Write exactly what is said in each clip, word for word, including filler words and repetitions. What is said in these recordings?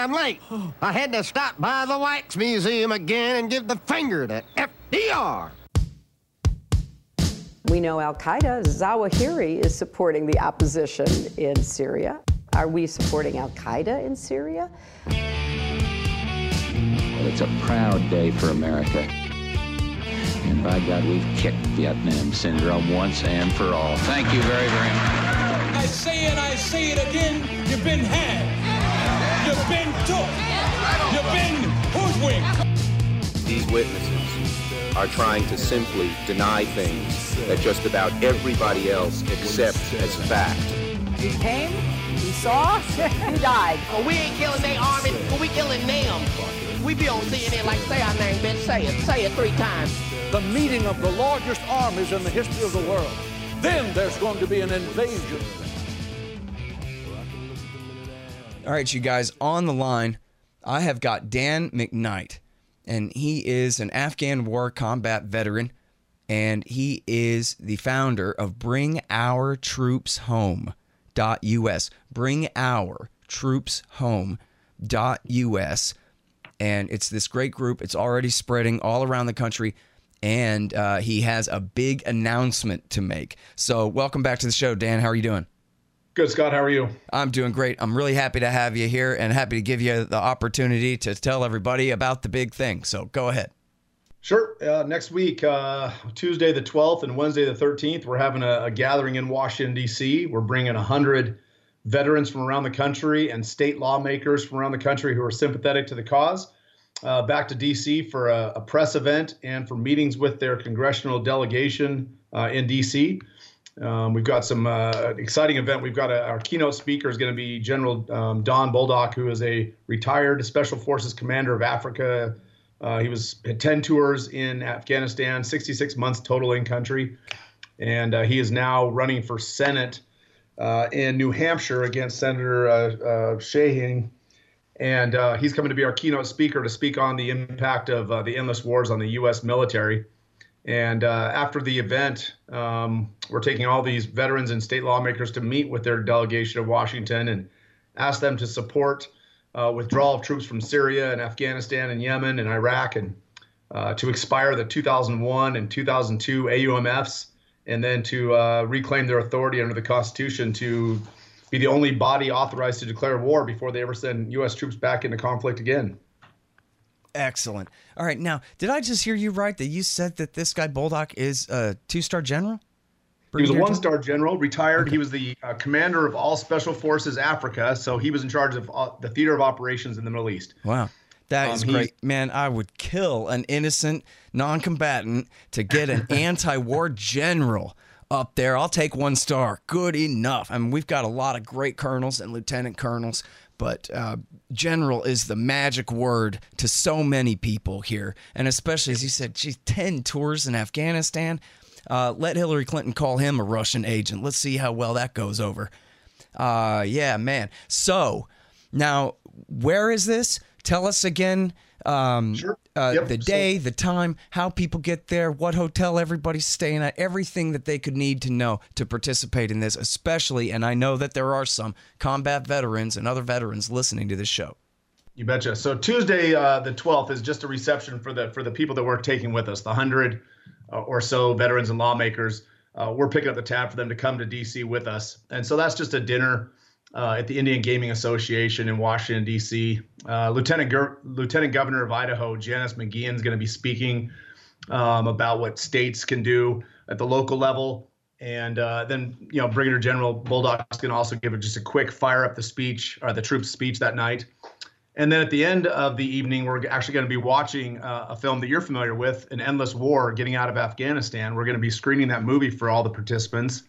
I'm late. I had to stop by the Wax Museum again and give the finger to F D R. We know Al-Qaeda, Zawahiri is supporting the opposition in Syria. Are we supporting Al-Qaeda in Syria? Well, it's a proud day for America. And by God, we've kicked Vietnam syndrome once and for all. Thank you very, very much. I say it, I say it again, you've been had. You've been took. You've been hoodwinked. These witnesses are trying to simply deny things that just about everybody else accepts as fact. He came, he saw, he died. Well, we ain't killing their army, but we killing them. We be on C N N like, say our name, bitch, say it. Say it three times. The meeting of the largest armies in the history of the world. Then there's going to be an invasion. All right, you guys, on the line, I have got Dan McKnight, and he is an Afghan war combat veteran, and he is the founder of Bring Our Troops Home dot U S. Bring Our Troops Home dot U S. And it's this great group. It's already spreading all around the country, and uh, he has a big announcement to make. So welcome back to the show, Dan. How are you doing? Good, Scott. How are you? I'm doing great. I'm really happy to have you here and happy to give you the opportunity to tell everybody about the big thing. So go ahead. Sure. Uh, next week, uh, Tuesday the twelfth and Wednesday the thirteenth, we're having a, a gathering in Washington, D C. We're bringing one hundred veterans from around the country and state lawmakers from around the country who are sympathetic to the cause uh, back to D C for a, a press event and for meetings with their congressional delegation uh, in D C. Um, we've got some uh, exciting event. We've got a, our keynote speaker is going to be General um, Don Bolduc, who is a retired Special Forces commander of Africa. Uh, he was had ten tours in Afghanistan, sixty-six months total in country, and uh, he is now running for Senate uh, in New Hampshire against Senator uh, uh, Shaheen. And uh, he's coming to be our keynote speaker to speak on the impact of uh, the endless wars on the U S military. And uh, after the event, um, we're taking all these veterans and state lawmakers to meet with their delegation of Washington and ask them to support uh, withdrawal of troops from Syria and Afghanistan and Yemen and Iraq, and uh, to expire the two thousand one and two thousand two A U M Fs, and then to uh, reclaim their authority under the Constitution to be the only body authorized to declare war before they ever send U S troops back into conflict again. Excellent. All right. Now, did I just hear you right that you said that this guy Bolduc is a two-star general? He was a one-star general, retired. Okay. He was the uh, commander of all Special Forces Africa, so he was in charge of uh, the theater of operations in the Middle East. Wow. That um, is great. Man, I would kill an innocent non-combatant to get an anti-war general up there. I'll take one star. Good enough. I mean, we've got a lot of great colonels and lieutenant colonels, but uh, general is the magic word to so many people here. And especially, as you said, geez, ten tours in Afghanistan. Uh, let Hillary Clinton call him a Russian agent. Let's see how well that goes over. Uh, yeah, man. So now, where is this? Tell us again um, sure. uh, yep. the day, so, the time, how people get there, what hotel everybody's staying at, everything that they could need to know to participate in this, especially, and I know that there are some combat veterans and other veterans listening to this show. You betcha. So Tuesday, uh, the twelfth, is just a reception for the for the people that we're taking with us, the one hundred uh, or so veterans and lawmakers. Uh, we're picking up the tab for them to come to D C with us. And so that's just a dinner Uh, at the Indian Gaming Association in Washington, D C. Uh, Lieutenant Ger- Lieutenant Governor of Idaho, Janice McGeehan, is going to be speaking um, about what states can do at the local level. And uh, then, you know, Brigadier General Bolduc is going to also give just a quick fire up the speech, or the troops' speech that night. And then at the end of the evening, we're actually going to be watching uh, a film that you're familiar with, An Endless War, Getting Out of Afghanistan. We're going to be screening that movie for all the participants.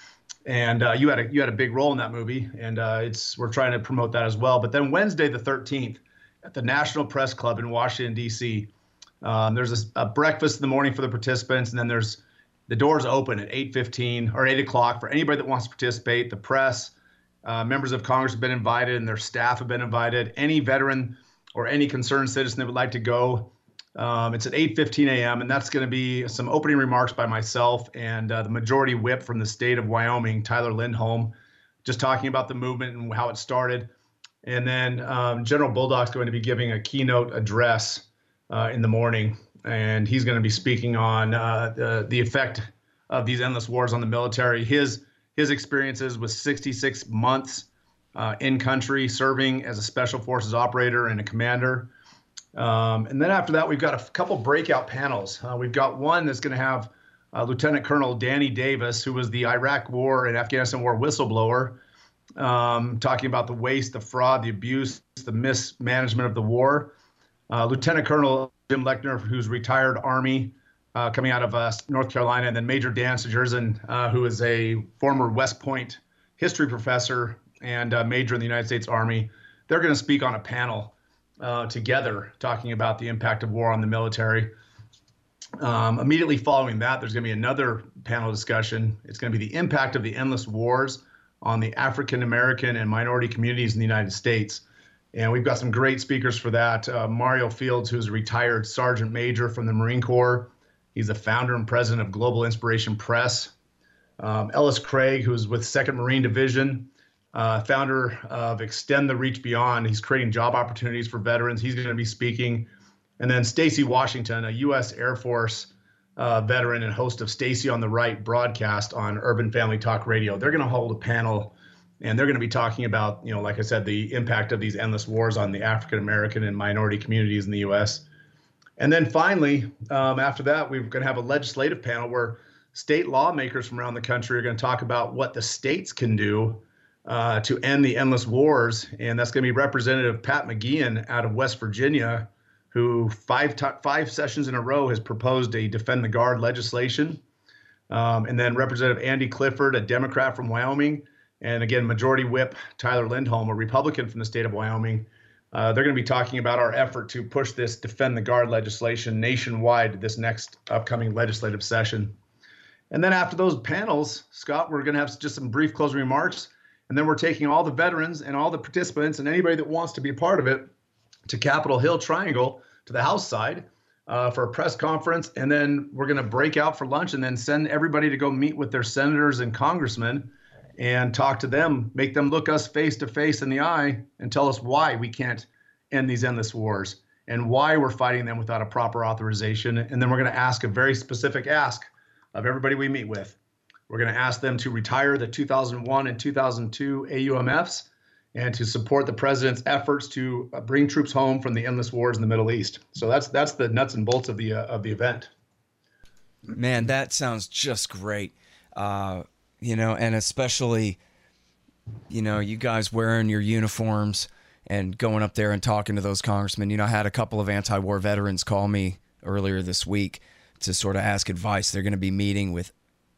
And uh, you had a you had a big role in that movie, and uh, it's we're trying to promote that as well. But then Wednesday the thirteenth at the National Press Club in Washington, D C, um, there's a, a breakfast in the morning for the participants, and then there's the doors open at eight fifteen or eight o'clock for anybody that wants to participate. The press, uh, members of Congress have been invited, and their staff have been invited. Any veteran or any concerned citizen that would like to go. Um, it's at eight fifteen a.m., and that's going to be some opening remarks by myself and uh, the majority whip from the state of Wyoming, Tyler Lindholm, just talking about the movement and how it started. And then um, General Bulldog's going to be giving a keynote address uh, in the morning, and he's going to be speaking on uh, the, the effect of these endless wars on the military. His his experiences with sixty-six months uh, in country, serving as a special forces operator and a commander. Um, and then after that, we've got a couple breakout panels. Uh, we've got one that's going to have uh, Lieutenant Colonel Danny Davis, who was the Iraq War and Afghanistan War whistleblower, um, talking about the waste, the fraud, the abuse, the mismanagement of the war. Uh, Lieutenant Colonel Jim Lechner, who's retired Army, uh, coming out of uh, North Carolina, and then Major Dan Sejerzen, uh, who is a former West Point history professor and uh, major in the United States Army. They're going to speak on a panel uh, together, talking about the impact of war on the military. Um, immediately following that, there's going to be another panel discussion. It's going to be the impact of the endless wars on the African American and minority communities in the United States. And we've got some great speakers for that. Uh, Mario Fields, who's a retired Sergeant Major from the Marine Corps. He's the founder and president of Global Inspiration Press. Um, Ellis Craig, who's with second Marine Division, uh, founder of Extend the Reach Beyond. He's creating job opportunities for veterans. He's going to be speaking. And then Stacy Washington, a U S Air Force uh, veteran and host of Stacy on the Right broadcast on Urban Family Talk Radio. They're going to hold a panel, and they're going to be talking about, you know, like I said, the impact of these endless wars on the African American and minority communities in the U S. And then finally, um, after that, we're going to have a legislative panel where state lawmakers from around the country are going to talk about what the states can do uh, to end the endless wars. And that's going to be Representative Pat McGeehan out of West Virginia, who five t- five sessions in a row has proposed a Defend the Guard legislation. Um, and then Representative Andy Clifford, a Democrat from Wyoming, and again, Majority Whip Tyler Lindholm, a Republican from the state of Wyoming. Uh, they're going to be talking about our effort to push this Defend the Guard legislation nationwide this next upcoming legislative session. And then after those panels, Scott, we're going to have just some brief closing remarks. And then we're taking all the veterans and all the participants and anybody that wants to be a part of it to Capitol Hill Triangle, to the House side, uh, for a press conference. And then we're going to break out for lunch and then send everybody to go meet with their senators and congressmen and talk to them, make them look us face to face in the eye and tell us why we can't end these endless wars and why we're fighting them without a proper authorization. And then we're going to ask a very specific ask of everybody we meet with. We're going to ask them to retire the two thousand one and two thousand two A U M Fs and to support the president's efforts to bring troops home from the endless wars in the Middle East. So that's that's the nuts and bolts of the uh, of the event. Man, that sounds just great. Uh, you know, and especially, you know, you guys wearing your uniforms and going up there and talking to those congressmen. You know, I had a couple of anti-war veterans call me earlier this week to sort of ask advice. They're going to be meeting with,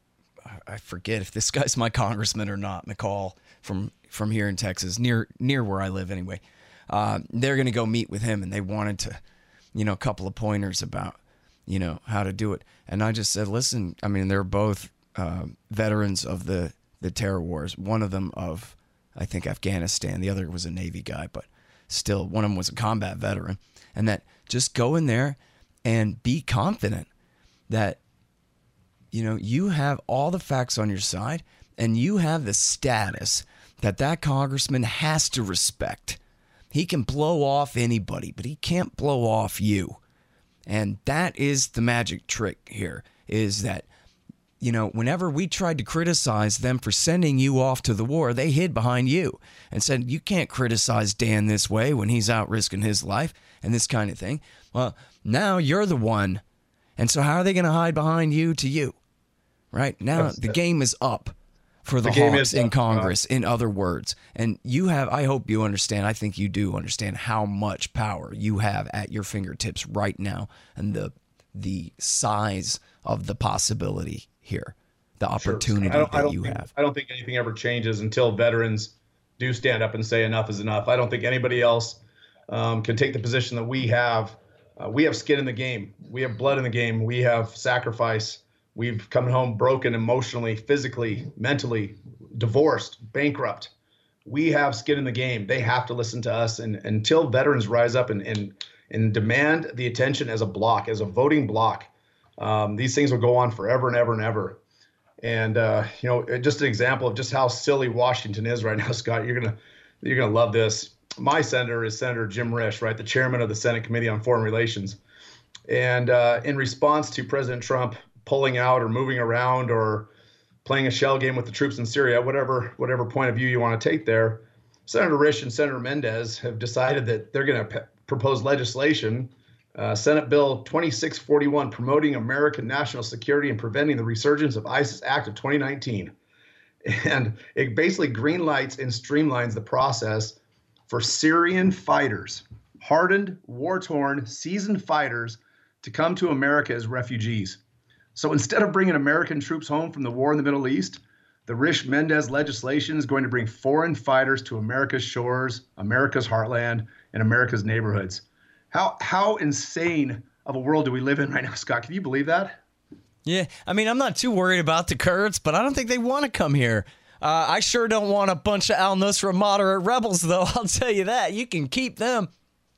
I forget if this guy's my congressman or not, McCall from from here in Texas, near near where I live anyway. Uh, they're going to go meet with him, and they wanted to, you know, a couple of pointers about, you know, how to do it. And I just said, listen, I mean, they're both uh, veterans of the, the terror wars. One of them of, I think, Afghanistan. The other was a Navy guy, but still, one of them was a combat veteran. And that just go in there and be confident that, you know, you have all the facts on your side and you have the status that that congressman has to respect. He can blow off anybody, but he can't blow off you. And that is the magic trick here, is that, you know, whenever we tried to criticize them for sending you off to the war, they hid behind you and said, you can't criticize Dan this way when he's out risking his life and this kind of thing. Well, now you're the one. And so how are they going to hide behind you to you? Right? Now That's, the game is up for the, the Hawks in Congress, in other words. And you have, I hope you understand, I think you do understand how much power you have at your fingertips right now and the the size of the possibility here, the opportunity sure. I don't, that I don't you think, have. I don't think anything ever changes until veterans do stand up and say enough is enough. I don't think anybody else um, can take the position that we have. Uh, we have skin in the game. We have blood in the game. We have sacrifice. We've come home broken emotionally, physically, mentally, divorced, bankrupt. We have skin in the game. They have to listen to us. And, and until veterans rise up and, and, and demand the attention as a block, as a voting block, um, these things will go on forever and ever and ever. And, uh, you know, just an example of just how silly Washington is right now, Scott, you're going to you're gonna love this. my senator is Senator Jim Risch, right, the chairman of the Senate Committee on Foreign Relations. And uh, in response to President Trump pulling out or moving around or playing a shell game with the troops in Syria, whatever whatever point of view you want to take there, Senator Risch and Senator Mendez have decided that they're going to p- propose legislation, uh, Senate Bill twenty-six forty-one, promoting American national security and preventing the resurgence of ISIS Act of twenty nineteen. And it basically greenlights and streamlines the process for Syrian fighters, hardened, war-torn, seasoned fighters, to come to America as refugees. So instead of bringing American troops home from the war in the Middle East, the Risch-Mendez legislation is going to bring foreign fighters to America's shores, America's heartland, and America's neighborhoods. How how insane of a world do we live in right now, Scott? Can you believe that? Yeah, I mean, I'm not too worried about the Kurds, but I don't think they want to come here. Uh, I sure don't want a bunch of al-Nusra moderate rebels, though. I'll tell you that. You can keep them.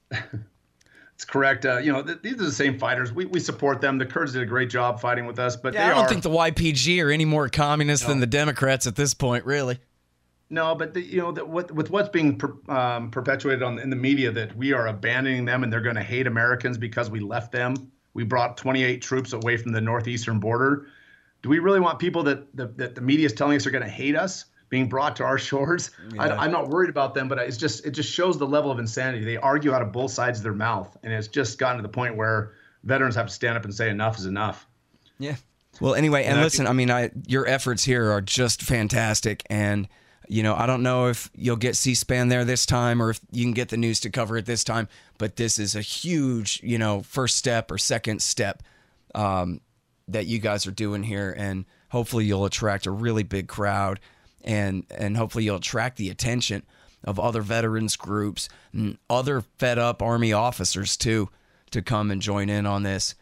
It's correct. Uh, you know, th- these are the same fighters. We we support them. The Kurds did a great job fighting with us, but yeah, they I don't are, think the Y P G are any more communist no. than the Democrats at this point, really. No, but the, you know, the, with with what's being per, um, perpetuated on in the media that we are abandoning them and they're going to hate Americans because we left them. We brought twenty-eight troops away from the northeastern border. Do we really want people that the, that the media is telling us are going to hate us being brought to our shores? Yeah. I, I'm not worried about them, but it's just it just shows the level of insanity. They argue out of both sides of their mouth, and it's just gotten to the point where veterans have to stand up and say enough is enough. Yeah. Well, anyway, and, and listen, I, I mean, I your efforts here are just fantastic, and you know, I don't know if you'll get C-SPAN there this time or if you can get the news to cover it this time, but this is a huge, you know, first step or second step um, that you guys are doing here, and hopefully you'll attract a really big crowd, and and hopefully you'll attract the attention of other veterans groups and other fed-up Army officers, too, to come and join in on this.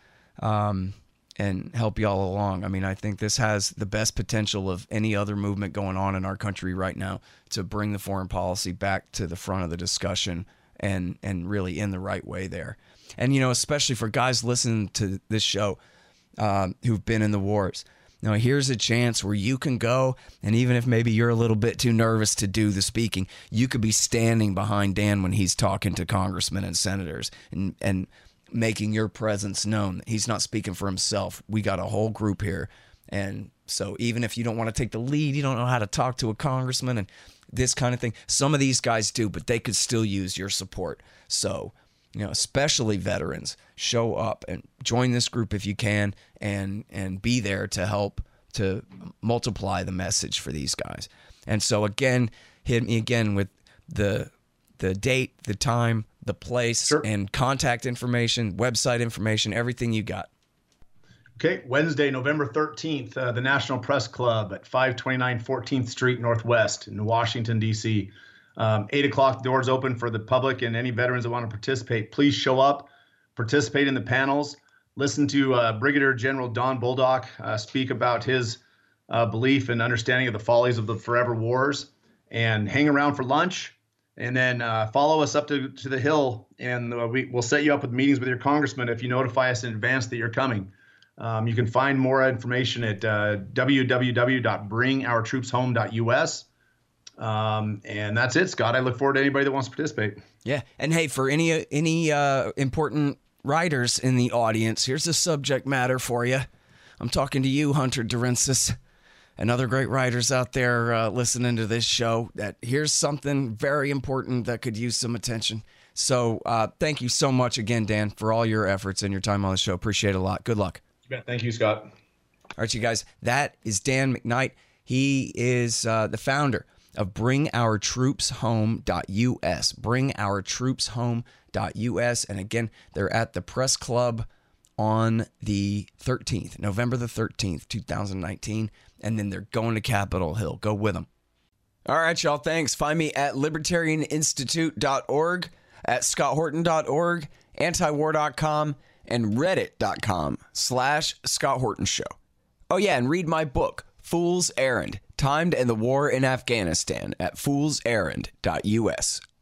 Um and help you all along. I mean, I think this has the best potential of any other movement going on in our country right now to bring the foreign policy back to the front of the discussion and and really in the right way there. And, you know, especially for guys listening to this show um, who've been in the wars. Now, here's a chance where you can go, and even if maybe you're a little bit too nervous to do the speaking, you could be standing behind Dan when he's talking to congressmen and senators and and making your presence known. He's not speaking for himself. We got a whole group here. And so even if you don't want to take the lead, you don't know how to talk to a congressman and this kind of thing, some of these guys do, but they could still use your support. So, you know, especially veterans, show up and join this group if you can, and and be there to help to multiply the message for these guys. And so again, hit me again with the the date, the time, the place, sure, and contact information, website information, everything you got. Okay, Wednesday, November thirteenth, uh, the National Press Club at five twenty-nine fourteenth Street Northwest in Washington, D C Um, eight o'clock, doors open for the public and any veterans that want to participate. Please show up, participate in the panels, listen to uh, Brigadier General Don Bolduc uh, speak about his uh, belief and understanding of the follies of the forever wars, and hang around for lunch. And then uh, follow us up to, to the Hill, and uh, we, we'll set you up with meetings with your congressman if you notify us in advance that you're coming. Um, you can find more information at uh, w w w dot bring our troops home dot u s. Um, and that's it, Scott. I look forward to anybody that wants to participate. Yeah, and hey, for any any uh, important writers in the audience, here's a subject matter for you. I'm talking to you, Hunter Durensis, and other great writers out there uh, listening to this show, that here's something very important that could use some attention. So uh, thank you so much again, Dan, for all your efforts and your time on the show. Appreciate it a lot. Good luck. Thank you, Scott. All right, you guys, that is Dan McKnight. He is uh, the founder of bring our troops home dot u s, bring our troops home dot u s. And again, they're at the Press Club on the thirteenth, November the thirteenth, two thousand nineteen. And then they're going to Capitol Hill. Go with them. All right, y'all. Thanks. Find me at libertarian institute dot org, at scott horton dot org, antiwar dot com, and reddit dot com slash Scott Horton Show. Oh, yeah, and read my book, Fool's Errand, Time to End the War in Afghanistan, at fools errand dot u s.